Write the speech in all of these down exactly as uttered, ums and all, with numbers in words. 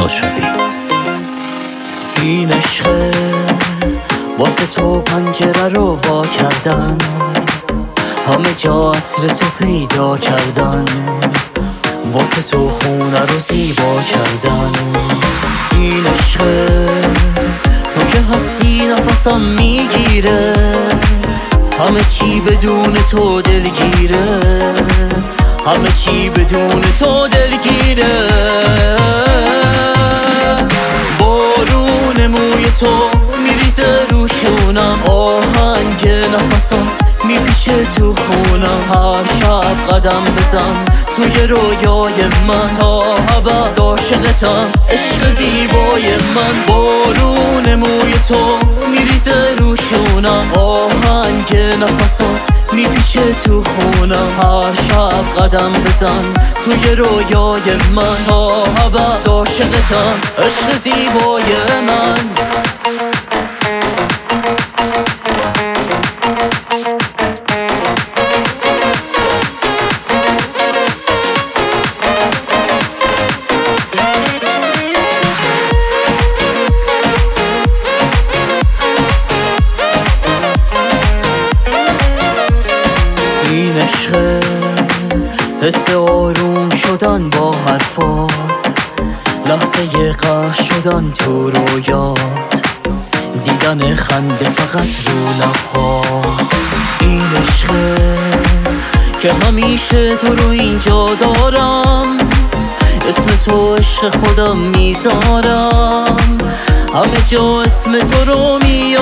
نوشابی. این عشقه واسه تو پنجره رو وا کردن، همه جا عطر تو پیدا کردن، واسه تو خونه رو زیبا کردن. این عشقه تو که هستی نفسم میگیره، همه چی بدون تو دلگیره، همه چی بدون تو دلگیره. بارون موی تو میریزه رو شونم، آهنگ نفسات میپیچه تو خونم. هر شب قدم بزن توی رویای من، تا ابد عاشقتم عشق زیبای من. بارون موی تو میریزه رو شونم، آهنگ نفسات میپیچه تو خونم. هر شب قدم بزن توی رویای من، تا ابد عاشقتم عشق زیبای من. این عشقه حس آروم شدن با حرفات، لحظه قهر شدن تو رویات، دیدن خنده فقط رو لبات. این عشقه که همیشه تو رو اینجا دارم، اسم تو عشق خودم میذارم، همه جا اسم تو رو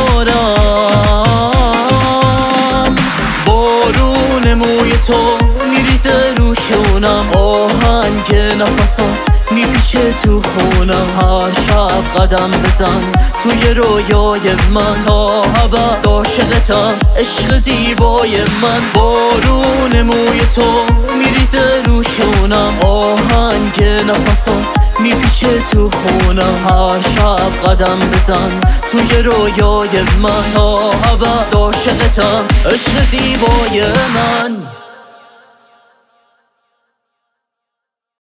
میارم. بارون موی تو میریزه رو شونم، آهنگ نفسات میپیچه تو خونم. هر شب قدم بزن توی رویای من، تا ابد عاشقتم عشق زیبای من. بارون موی تو میریزه رو شونم، آهنگ نفسات میپیچه تو خونم. هر شب قدم بزن توی رویای من، تا ابد عاشقتم عشق زیبای من.